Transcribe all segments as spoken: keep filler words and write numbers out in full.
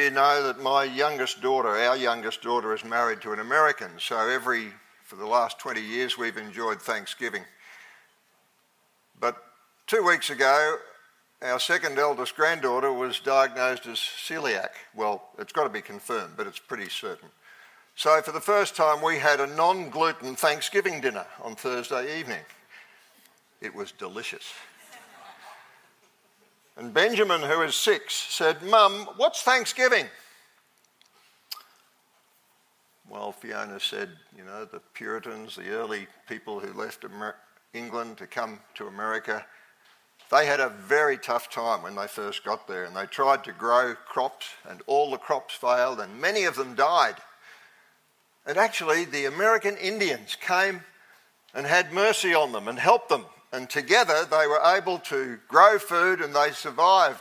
you know that my youngest daughter, our youngest daughter, is married to an American. So every, for the last twenty years, we've enjoyed Thanksgiving. But two weeks ago, our second eldest granddaughter was diagnosed as celiac. Well, it's got to be confirmed, but it's pretty certain. So for the first time, we had a non-gluten Thanksgiving dinner on Thursday evening. It was delicious. And Benjamin, who is six, said, "Mum, what's Thanksgiving?" Well, Fiona said, you know, the Puritans, the early people who left Amer- England to come to America, they had a very tough time when they first got there, and they tried to grow crops, and all the crops failed, and many of them died. And actually, the American Indians came and had mercy on them and helped them. And together they were able to grow food and they survived.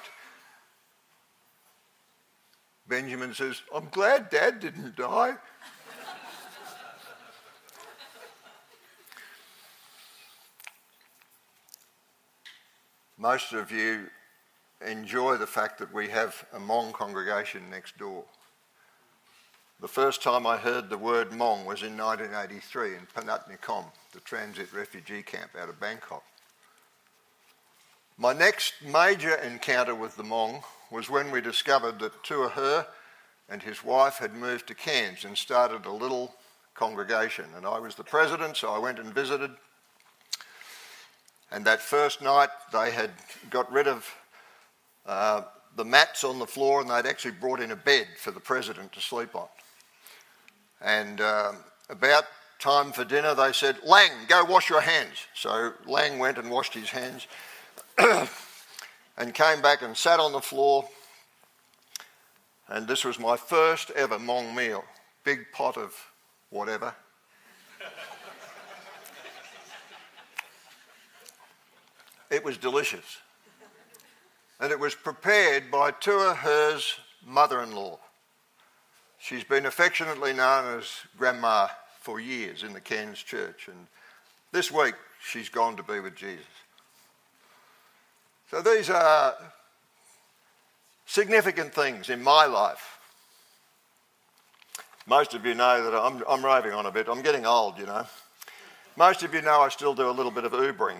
Benjamin says, "I'm glad Dad didn't die." Most of you enjoy the fact that we have a Hmong congregation next door. The first time I heard the word Hmong was in nineteen eighty-three in Panat Nakhon, the transit refugee camp out of Bangkok. My next major encounter with the Hmong was when we discovered that Tua Her and his wife had moved to Cairns and started a little congregation. And I was the president, so I went and visited. And that first night they had got rid of uh, the mats on the floor, and they'd actually brought in a bed for the president to sleep on. And um, about time for dinner, they said, "Lang, go wash your hands." So Lang went and washed his hands and came back and sat on the floor. And this was my first ever Hmong meal. Big pot of whatever. It was delicious. And it was prepared by Tua Her's mother-in-law. She's been affectionately known as Grandma for years in the Cairns church, and this week she's gone to be with Jesus. So these are significant things in my life. Most of you know that I'm, I'm raving on a bit. I'm getting old, you know. Most of you know I still do a little bit of Ubering.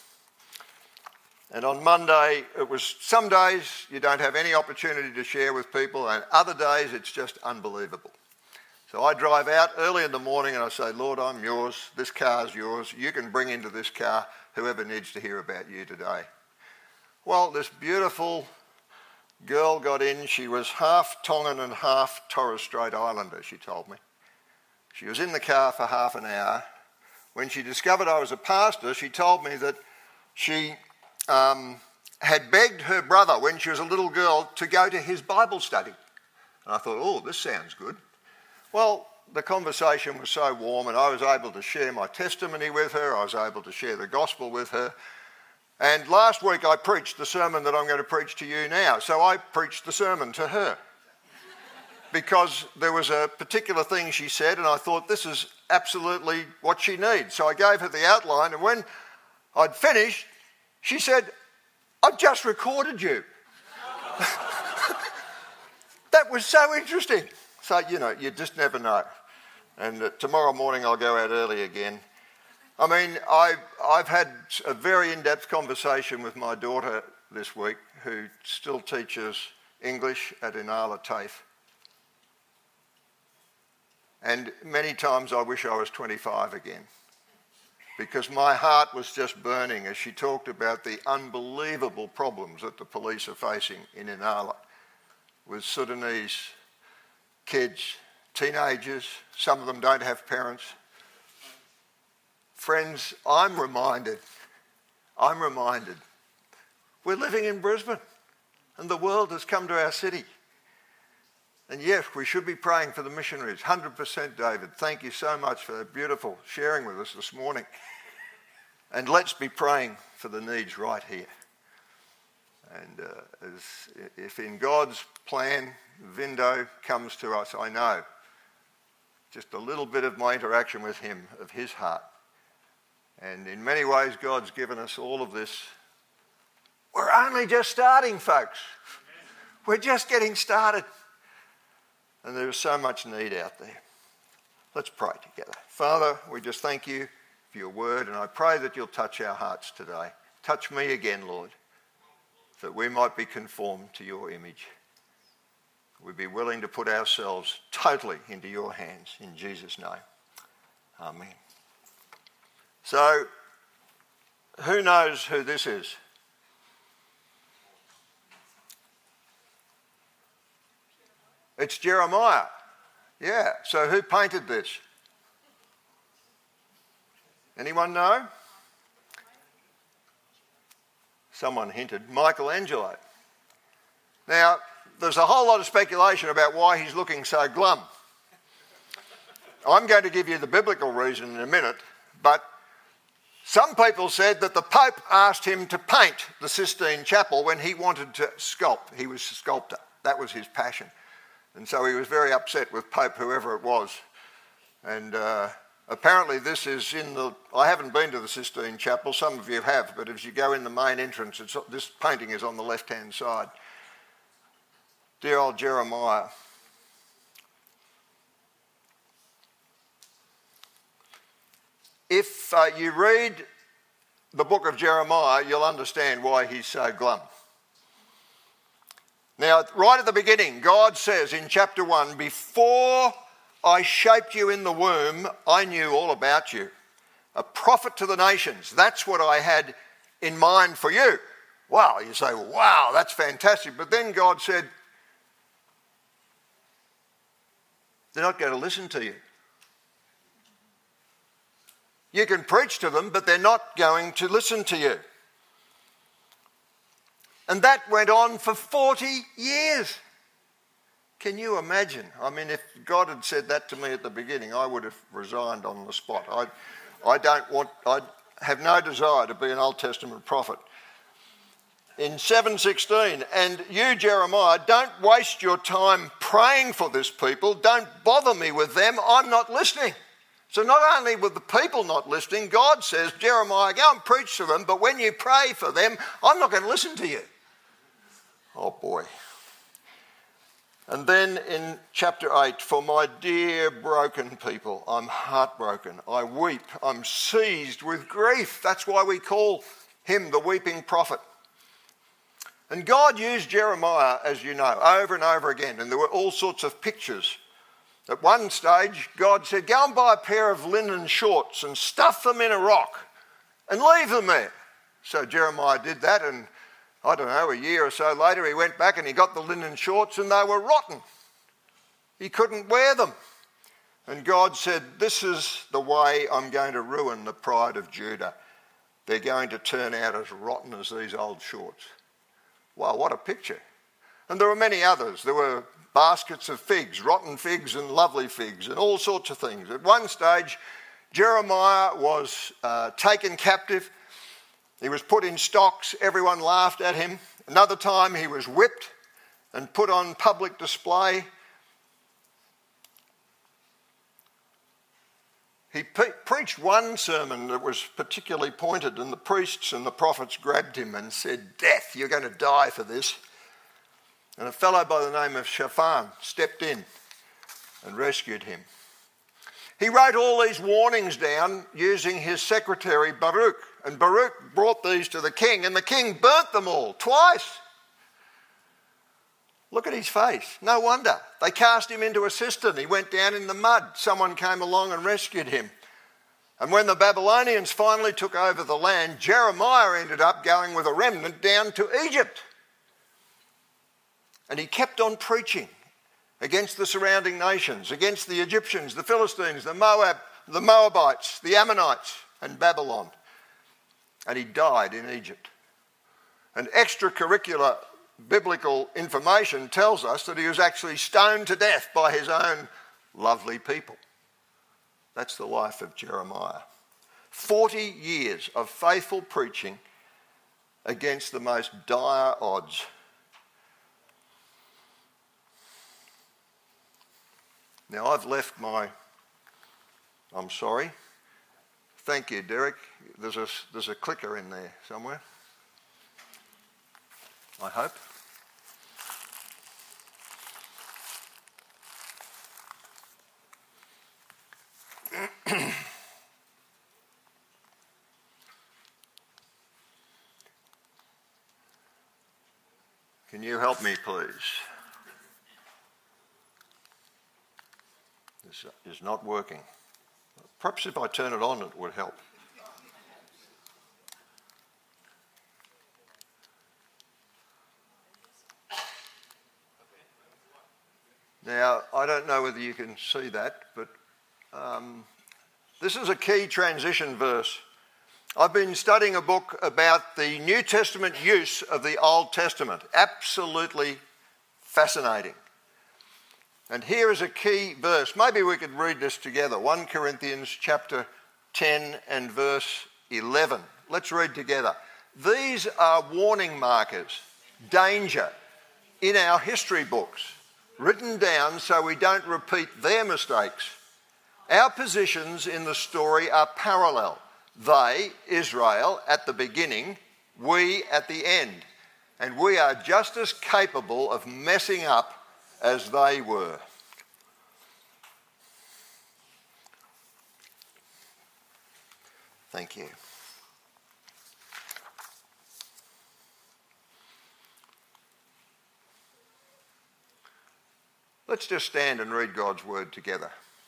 And on Monday, it was some days you don't have any opportunity to share with people, and other days it's just unbelievable. So I drive out early in the morning and I say, "Lord, I'm yours. This car's yours. You can bring into this car whoever needs to hear about you today." Well, this beautiful girl got in. She was half Tongan and half Torres Strait Islander, she told me. She was in the car for half an hour. When she discovered I was a pastor, she told me that she Um, had begged her brother when she was a little girl to go to his Bible study. And I thought, oh, this sounds good. Well, the conversation was so warm, and I was able to share my testimony with her. I was able to share the gospel with her. And last week I preached the sermon that I'm going to preach to you now. So I preached the sermon to her because there was a particular thing she said, and I thought this is absolutely what she needs. So I gave her the outline, and when I'd finished, she said, "I've just recorded you." That was so interesting. So, you know, you just never know. And uh, tomorrow morning I'll go out early again. I mean, I've, I've had a very in-depth conversation with my daughter this week, who still teaches English at Inala TAFE. And many times I wish I was twenty-five again, because my heart was just burning as she talked about the unbelievable problems that the police are facing in Inala with Sudanese kids, teenagers. Some of them don't have parents. Friends, I'm reminded, I'm reminded, we're living in Brisbane and the world has come to our city. And yes, we should be praying for the missionaries. one hundred percent, David. Thank you so much for that beautiful sharing with us this morning. And let's be praying for the needs right here. And uh, as, if in God's plan, Vindo comes to us, I know just a little bit of my interaction with him, of his heart. And in many ways, God's given us all of this. We're only just starting, folks. We're just getting started. And there is so much need out there. Let's pray together. Father, we just thank you for your word, and I pray that you'll touch our hearts today. Touch me again, Lord, that we might be conformed to your image. We'd be willing to put ourselves totally into your hands, in Jesus' name. Amen. So, who knows who this is? It's Jeremiah. Yeah, so who painted this? Anyone know? Someone hinted. Michelangelo. Now, there's a whole lot of speculation about why he's looking so glum. I'm going to give you the biblical reason in a minute, but some people said that the Pope asked him to paint the Sistine Chapel when he wanted to sculpt. He was a sculptor. That was his passion. And so he was very upset with Pope whoever it was. And uh, apparently this is in the... I haven't been to the Sistine Chapel. Some of you have, but as you go in the main entrance, it's, this painting is on the left-hand side. Dear old Jeremiah. If uh, you read the book of Jeremiah, you'll understand why he's so glum. Now, right at the beginning, God says in chapter one, before I shaped you in the womb, I knew all about you. A prophet to the nations. That's what I had in mind for you. Wow, you say, wow, that's fantastic. But then God said, they're not going to listen to you. You can preach to them, but they're not going to listen to you. And that went on for forty years. Can you imagine? I mean, if God had said that to me at the beginning, I would have resigned on the spot. I, I don't want, I have no desire to be an Old Testament prophet. In seven sixteen, and you, Jeremiah, don't waste your time praying for this people. Don't bother me with them. I'm not listening. So not only were the people not listening, God says, Jeremiah, go and preach to them, but when you pray for them, I'm not going to listen to you. Oh boy. And then in chapter eight, for my dear broken people, I'm heartbroken. I weep. I'm seized with grief. That's why we call him the weeping prophet. And God used Jeremiah, as you know, over and over again. And there were all sorts of pictures. At one stage, God said, go and buy a pair of linen shorts and stuff them in a rock and leave them there. So Jeremiah did that, and I don't know, a year or so later, he went back and he got the linen shorts and they were rotten. He couldn't wear them. And God said, this is the way I'm going to ruin the pride of Judah. They're going to turn out as rotten as these old shorts. Wow, what a picture. And there were many others. There were baskets of figs, rotten figs and lovely figs and all sorts of things. At one stage, Jeremiah was uh, taken captive. He was put in stocks. Everyone laughed at him. Another time he was whipped and put on public display. He pe- preached one sermon that was particularly pointed, and the priests and the prophets grabbed him and said, death, you're going to die for this. And a fellow by the name of Shaphan stepped in and rescued him. He wrote all these warnings down using his secretary Baruch. And Baruch brought these to the king, and the king burnt them all twice. Look at his face. No wonder. They cast him into a cistern. He went down in the mud. Someone came along and rescued him. And when the Babylonians finally took over the land, Jeremiah ended up going with a remnant down to Egypt. And he kept on preaching against the surrounding nations, against the Egyptians, the Philistines, the Moab, the Moabites, the Ammonites, and Babylon. And he died in Egypt. And extracurricular biblical information tells us that he was actually stoned to death by his own lovely people. That's the life of Jeremiah. Forty years of faithful preaching against the most dire odds. Now I've left my, I'm sorry. Thank you, Derek. There's a, there's a clicker in there somewhere, I hope. Can you help me, please? This is not working. Perhaps if I turn it on, it would help. Now, I don't know whether you can see that, but um, this is a key transition verse. I've been studying a book about the New Testament use of the Old Testament. Absolutely fascinating. And here is a key verse. Maybe we could read this together. First Corinthians chapter ten and verse eleven. Let's read together. These are warning markers, danger, in our history books, written down so we don't repeat their mistakes. Our positions in the story are parallel. They, Israel, at the beginning, we at the end. And we are just as capable of messing up as they were. Thank you. Let's just stand and read God's word together.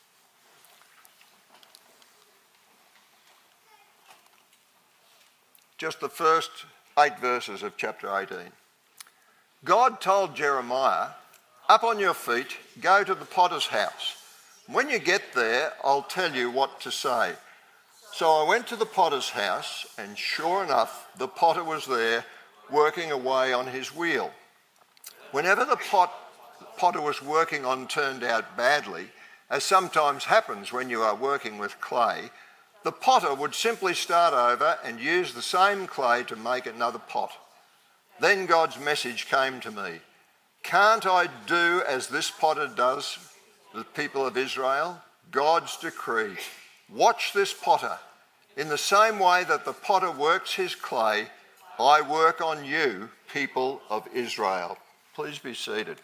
Just the first eight verses of chapter eighteen. God told Jeremiah, "Up on your feet, go to the potter's house. When you get there, I'll tell you what to say." So I went to the potter's house, and sure enough, the potter was there working away on his wheel. Whenever the pot, potter was working on turned out badly, as sometimes happens when you are working with clay, the potter would simply start over and use the same clay to make another pot. Then God's message came to me. Can't I do as this potter does, the people of Israel? God's decree. Watch this potter. In the same way that the potter works his clay, I work on you, people of Israel. Please be seated.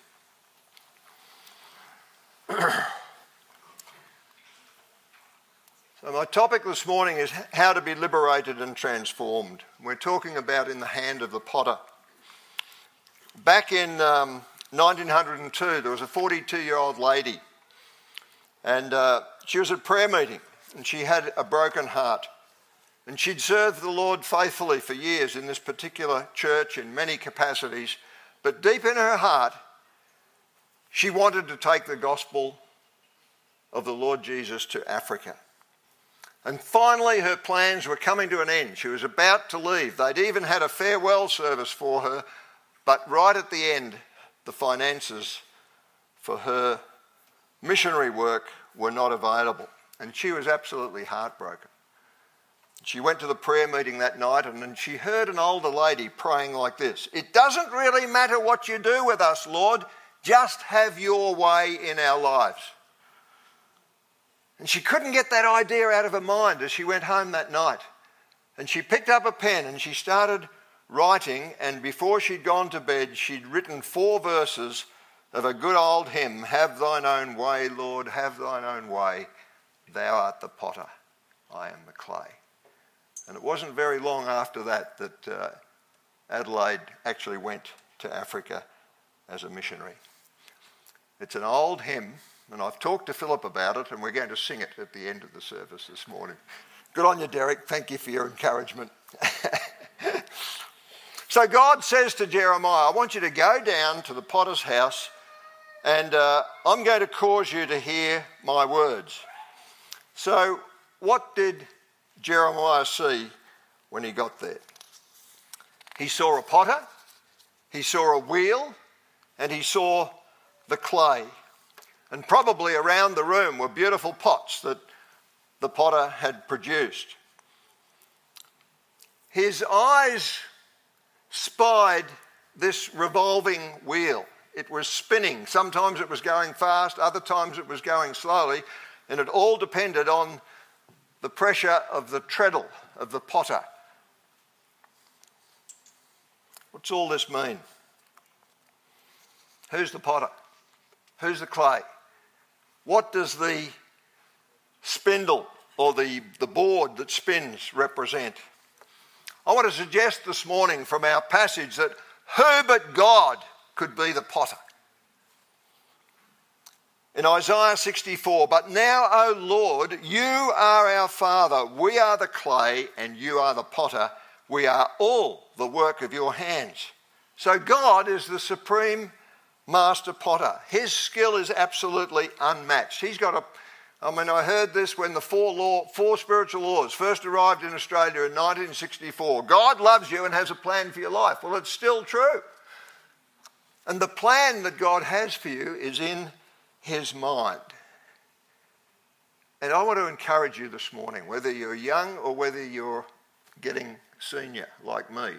So my topic this morning is how to be liberated and transformed. We're talking about in the hand of the potter. Back in um, nineteen oh two, there was a forty-two-year-old lady, and uh, she was at prayer meeting, and she had a broken heart. And she'd served the Lord faithfully for years in this particular church in many capacities, but deep in her heart, she wanted to take the gospel of the Lord Jesus to Africa. And finally, her plans were coming to an end. She was about to leave. They'd even had a farewell service for her, but right at the end, the finances for her missionary work were not available. And she was absolutely heartbroken. She went to the prayer meeting that night, and then she heard an older lady praying like this: "It doesn't really matter what you do with us, Lord, just have your way in our lives." And she couldn't get that idea out of her mind as she went home that night. And she picked up a pen and she started writing, and before she'd gone to bed, she'd written four verses of a good old hymn: "Have thine own way, Lord, have thine own way. Thou art the potter, I am the clay." And it wasn't very long after that that uh, Adelaide actually went to Africa as a missionary. It's an old hymn, and I've talked to Philip about it, and we're going to sing it at the end of the service this morning. Good on you, Derek. Thank you for your encouragement. So God says to Jeremiah, "I want you to go down to the potter's house, and uh, I'm going to cause you to hear my words." So what did Jeremiah see when he got there? He saw a potter, he saw a wheel, and he saw the clay. And probably around the room were beautiful pots that the potter had produced. His eyes spied this revolving wheel. It was spinning. Sometimes it was going fast, other times it was going slowly, and it all depended on the pressure of the treadle of the potter. What's all this mean? Who's the potter? Who's the clay? What does the spindle or the, the board that spins represent? I want to suggest this morning from our passage that who but God could be the potter? In Isaiah sixty-four, but now, O Lord, you are our Father. We are the clay and you are the potter. We are all the work of your hands. So God is the supreme master potter. His skill is absolutely unmatched. He's got a, I mean, I heard this when the four, law, four spiritual laws first arrived in Australia in nineteen sixty-four. God loves you and has a plan for your life. Well, it's still true. And the plan that God has for you is in his mind. And I want to encourage you this morning, whether you're young or whether you're getting senior like me,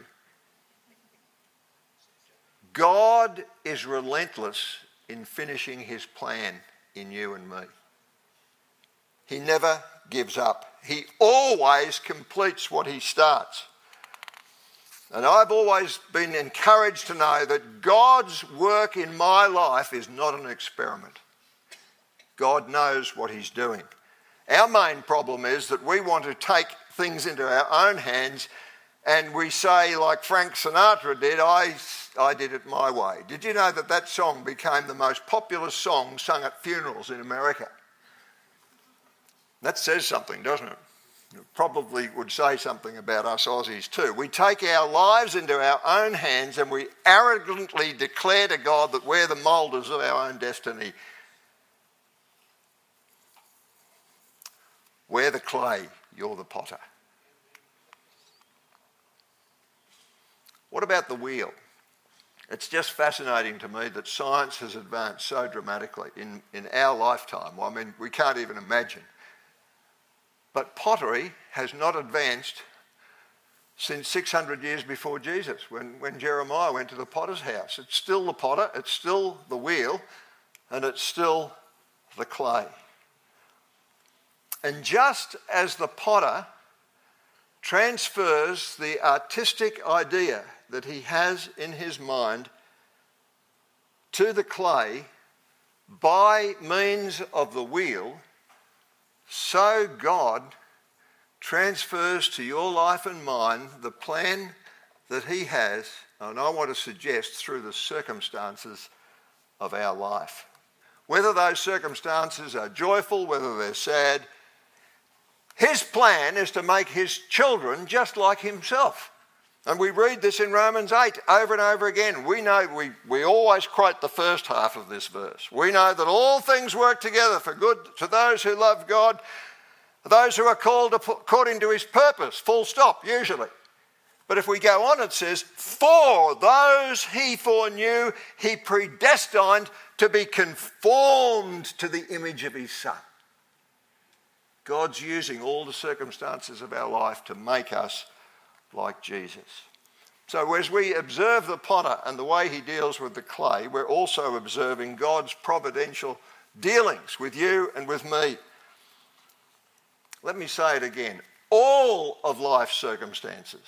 God is relentless in finishing his plan in you and me. He never gives up. He always completes what he starts. And I've always been encouraged to know that God's work in my life is not an experiment. God knows what he's doing. Our main problem is that we want to take things into our own hands and we say, like Frank Sinatra did, I, I did it my way. Did you know that that song became the most popular song sung at funerals in America? That says something, doesn't it? It probably would say something about us Aussies too. We take our lives into our own hands and we arrogantly declare to God that we're the moulders of our own destiny. We're the clay, you're the potter. What about the wheel? It's just fascinating to me that science has advanced so dramatically in, in our lifetime. Well, I mean, we can't even imagine. But pottery has not advanced since six hundred years before Jesus, when, when Jeremiah went to the potter's house. It's still the potter, it's still the wheel, and it's still the clay. And just as the potter transfers the artistic idea that he has in his mind to the clay by means of the wheel, so God transfers to your life and mine the plan that he has, and I want to suggest through the circumstances of our life. Whether those circumstances are joyful, whether they're sad, his plan is to make his children just like himself. And we read this in Romans eight over and over again. We know, we, we always quote the first half of this verse. We know that all things work together for good to those who love God, those who are called according to his purpose, full stop, usually. But if we go on, it says, for those he foreknew, he predestined to be conformed to the image of his Son. God's using all the circumstances of our life to make us like Jesus. So as we observe the potter and the way he deals with the clay, we're also observing God's providential dealings with you and with me. Let me say it again. All of life's circumstances,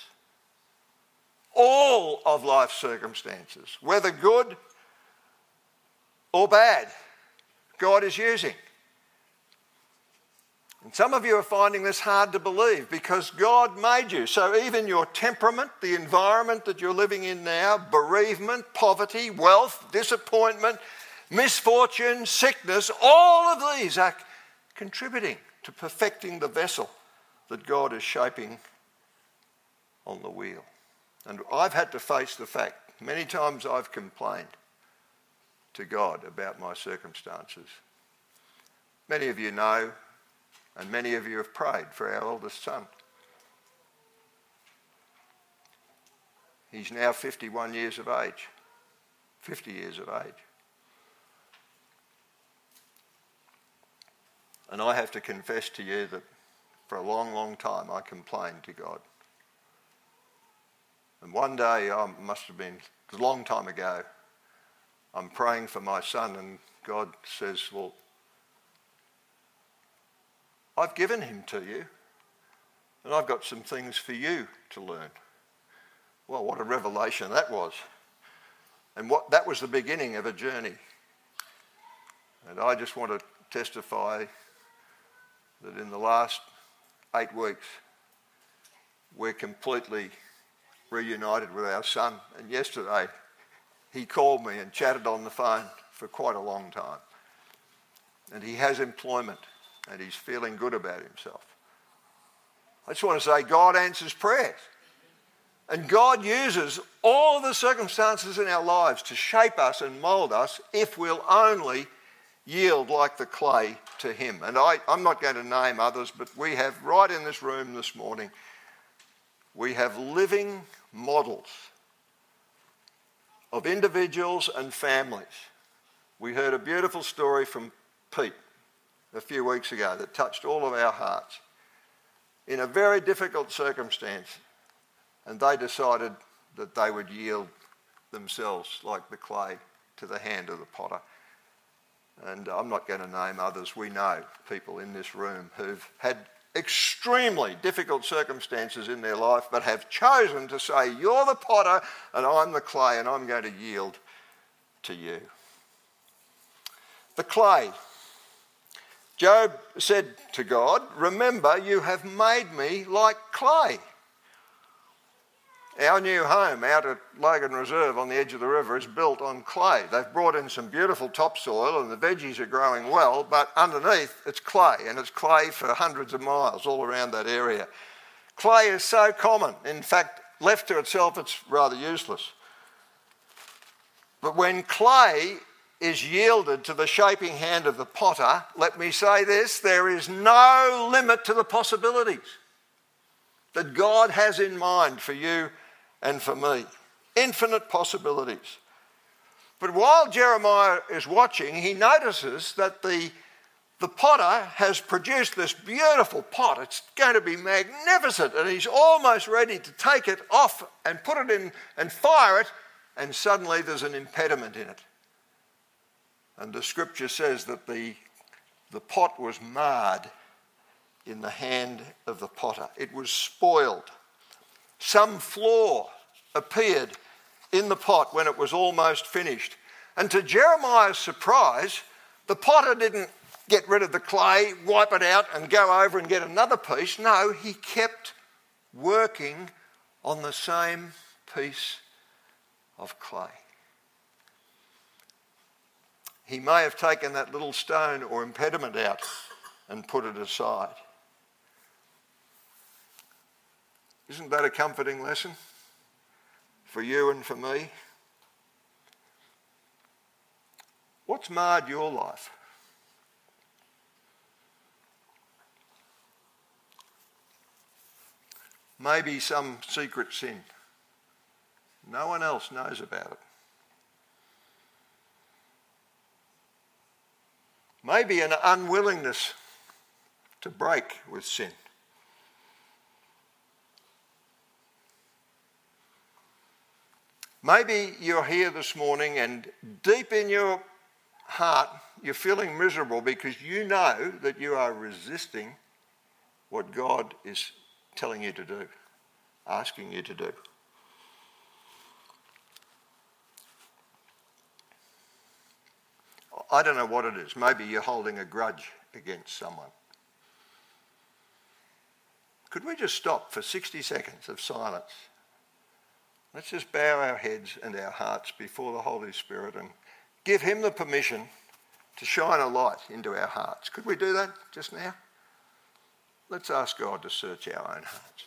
all of life's circumstances, whether good or bad, God is using. And some of you are finding this hard to believe because God made you. So even your temperament, the environment that you're living in now, bereavement, poverty, wealth, disappointment, misfortune, sickness, all of these are contributing to perfecting the vessel that God is shaping on the wheel. And I've had to face the fact, many times I've complained to God about my circumstances. Many of you know, and many of you have prayed for our eldest son. He's now fifty-one years of age, fifty years of age. And I have to confess to you that for a long, long time I complained to God. And one day, I must have been a long time ago, I'm praying for my son and God says, well, I've given him to you and I've got some things for you to learn. Well, what a revelation that was. And what that was the beginning of a journey. And I just want to testify that in the last eight weeks, we're completely reunited with our son. And yesterday, he called me and chatted on the phone for quite a long time. And he has employment and he's feeling good about himself. I just want to say God answers prayers. And God uses all the circumstances in our lives to shape us and mould us if we'll only yield like the clay to him. And I, I'm not going to name others, but we have right in this room this morning, we have living models of individuals and families. We heard a beautiful story from Pete a few weeks ago that touched all of our hearts. In a very difficult circumstance, and they decided that they would yield themselves like the clay to the hand of the potter. And I'm not going to name others. We know people in this room who've had extremely difficult circumstances in their life but have chosen to say, you're the potter and I'm the clay and I'm going to yield to you. The clay. Job said to God, remember, you have made me like clay. Our new home out at Logan Reserve on the edge of the river is built on clay. They've brought in some beautiful topsoil and the veggies are growing well, but underneath it's clay, and it's clay for hundreds of miles all around that area. Clay is so common. In fact, left to itself, it's rather useless. But when clay is yielded to the shaping hand of the potter, let me say this, there is no limit to the possibilities that God has in mind for you and for me. Infinite possibilities. But while Jeremiah is watching, he notices that the, the potter has produced this beautiful pot. It's going to be magnificent, and he's almost ready to take it off and put it in and fire it, and suddenly there's an impediment in it. And the scripture says that the, the pot was marred in the hand of the potter. It was spoiled. Some flaw appeared in the pot when it was almost finished. And to Jeremiah's surprise, the potter didn't get rid of the clay, wipe it out and go over and get another piece. No, he kept working on the same piece of clay. He may have taken that little stone or impediment out and put it aside. Isn't that a comforting lesson for you and for me? What's marred your life? Maybe some secret sin. No one else knows about it. Maybe an unwillingness to break with sin. Maybe you're here this morning and deep in your heart you're feeling miserable because you know that you are resisting what God is telling you to do, asking you to do. I don't know what it is. Maybe you're holding a grudge against someone. Could we just stop for sixty seconds of silence? Let's just bow our heads and our hearts before the Holy Spirit and give him the permission to shine a light into our hearts. Could we do that just now? Let's ask God to search our own hearts.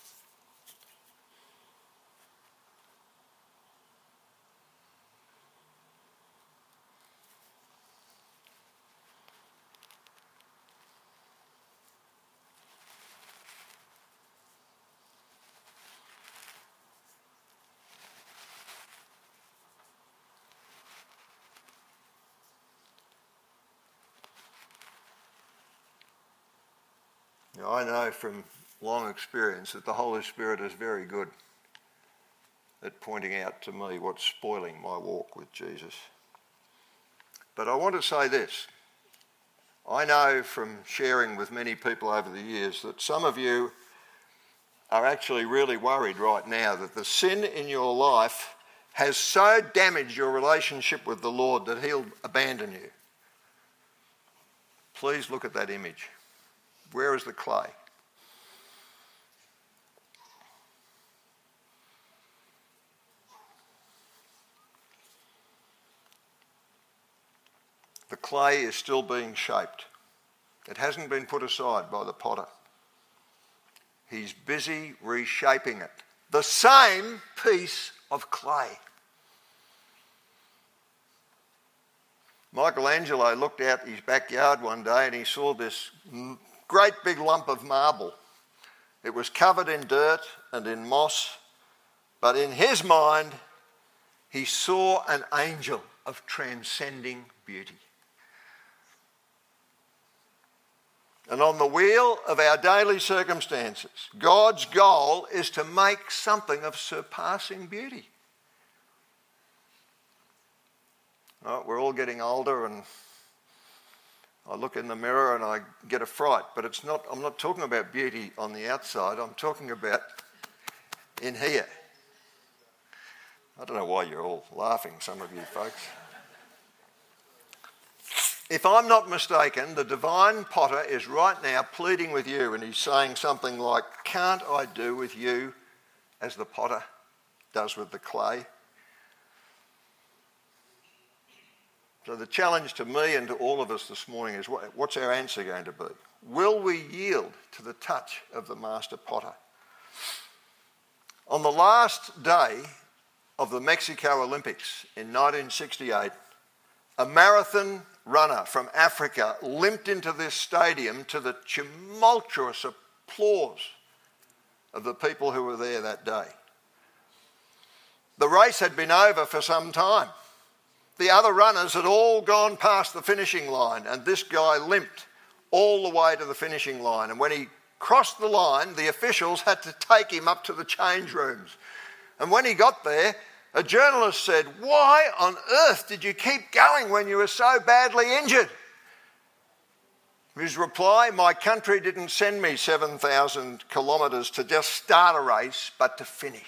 Now, I know from long experience that the Holy Spirit is very good at pointing out to me what's spoiling my walk with Jesus. But I want to say this. I know from sharing with many people over the years that some of you are actually really worried right now that the sin in your life has so damaged your relationship with the Lord that he'll abandon you. Please look at that image. Where is the clay? The clay is still being shaped. It hasn't been put aside by the potter. He's busy reshaping it. The same piece of clay. Michelangelo looked out his backyard one day and he saw this great big lump of marble. It was covered in dirt and in moss, but in his mind, he saw an angel of transcending beauty. And on the wheel of our daily circumstances, God's goal is to make something of surpassing beauty. Right, we're all getting older, and I look in the mirror and I get a fright, but it's not. I'm not talking about beauty on the outside, I'm talking about in here. I don't know why you're all laughing, some of you folks. If I'm not mistaken, the divine potter is right now pleading with you, and he's saying something like, can't I do with you as the potter does with the clay? So the challenge to me and to all of us this morning is, what's our answer going to be? Will we yield to the touch of the master potter? On the last day of the Mexico Olympics in nineteen sixty-eight, a marathon runner from Africa limped into this stadium to the tumultuous applause of the people who were there that day. The race had been over for some time. The other runners had all gone past the finishing line, and this guy limped all the way to the finishing line. And when he crossed the line, the officials had to take him up to the change rooms. And when he got there, a journalist said, why on earth did you keep going when you were so badly injured? His reply, my country didn't send me seven thousand kilometres to just start a race, but to finish.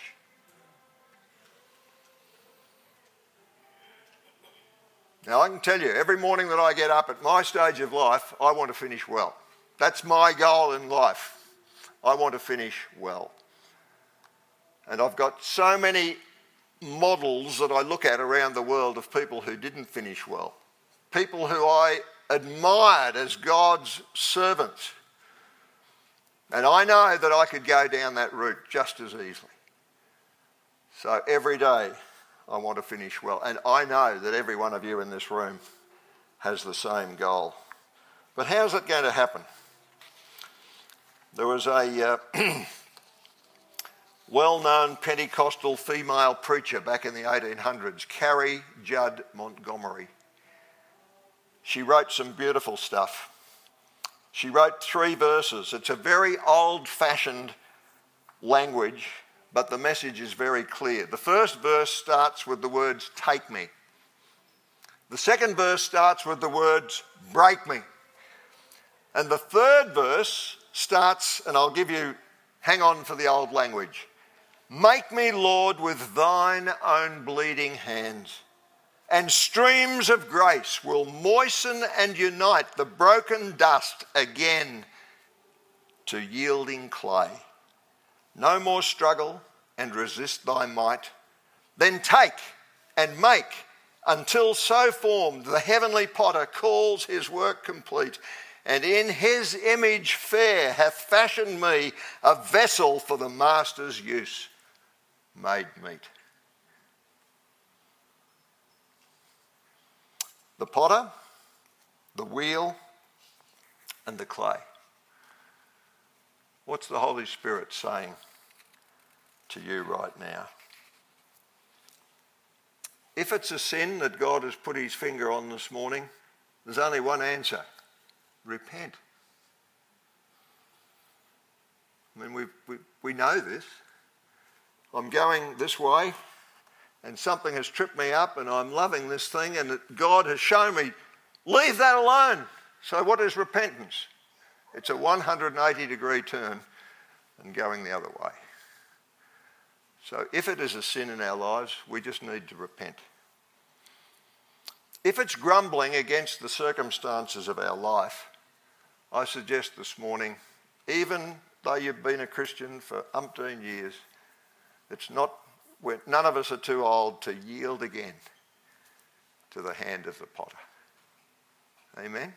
Now, I can tell you, every morning that I get up at my stage of life, I want to finish well. That's my goal in life. I want to finish well. And I've got so many models that I look at around the world of people who didn't finish well. People who I admired as God's servants. And I know that I could go down that route just as easily. So every day, I want to finish well. And I know that every one of you in this room has the same goal. But how's it going to happen? There was a uh, well-known Pentecostal female preacher back in the eighteen hundreds, Carrie Judd Montgomery. She wrote some beautiful stuff. She wrote three verses. It's a very old-fashioned language, but the message is very clear. The first verse starts with the words, take me. The second verse starts with the words, break me. And the third verse starts, and I'll give you, hang on for the old language. Make me, Lord, with thine own bleeding hands, and streams of grace will moisten and unite the broken dust again to yielding clay. No more struggle and resist thy might. Then take and make until so formed the heavenly potter calls his work complete, and in his image fair hath fashioned me a vessel for the master's use, made meet. The potter, the wheel, and the clay. What's the Holy Spirit saying to you right now? If it's a sin that God has put his finger on this morning, there's only one answer. Repent. I mean, we, we, we know this. I'm going this way and something has tripped me up and I'm loving this thing and God has shown me, leave that alone. So what is repentance? It's a one hundred eighty degree turn and going the other way. So if it is a sin in our lives, we just need to repent. If it's grumbling against the circumstances of our life, I suggest this morning, even though you've been a Christian for umpteen years, it's not, none of us are too old to yield again to the hand of the potter. Amen.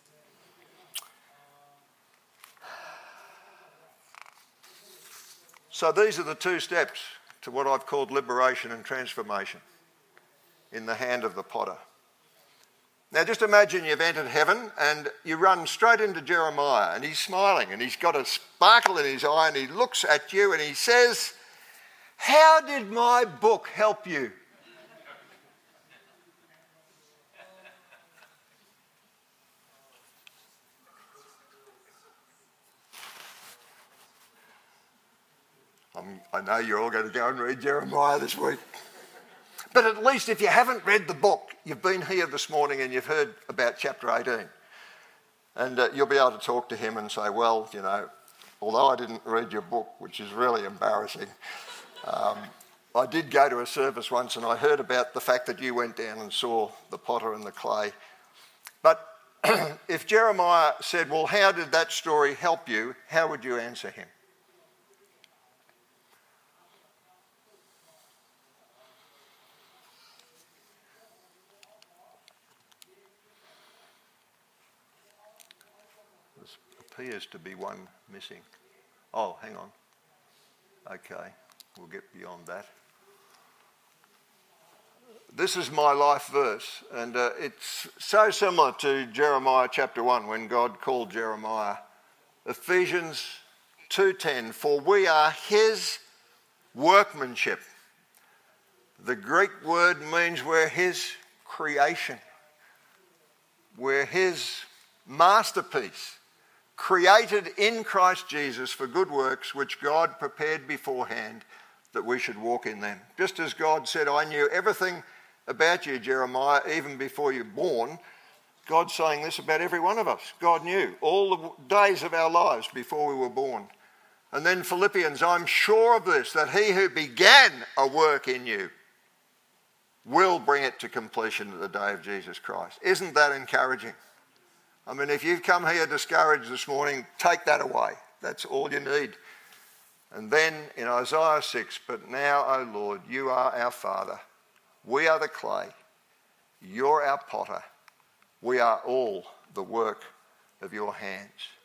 So these are the two steps to what I've called liberation and transformation in the hand of the potter. Now just imagine you've entered heaven and you run straight into Jeremiah and he's smiling and he's got a sparkle in his eye and he looks at you and he says, "How did my book help you?" I'm, I know you're all going to go and read Jeremiah this week. But at least if you haven't read the book, you've been here this morning and you've heard about chapter eighteen. And uh, you'll be able to talk to him and say, well, you know, although I didn't read your book, which is really embarrassing, um, I did go to a service once and I heard about the fact that you went down and saw the potter and the clay. But if Jeremiah said, well, how did that story help you? How would you answer him? Appears to be one missing. Oh, hang on. Okay, we'll get beyond that. This is my life verse, and uh, it's so similar to Jeremiah chapter one when God called Jeremiah. Ephesians two ten, for we are his workmanship. The Greek word means we're his creation. We're his masterpiece, created in Christ Jesus for good works which God prepared beforehand that we should walk in them. Just as God said, I knew everything about you, Jeremiah, even before you were born, God's saying this about every one of us. God knew all the days of our lives before we were born. And then Philippians, I'm sure of this, that he who began a work in you will bring it to completion at the day of Jesus Christ. Isn't that encouraging? I mean, if you've come here discouraged this morning, take that away. That's all you need. And then in Isaiah six, but now, O Lord, you are our Father. We are the clay. You're our potter. We are all the work of your hands.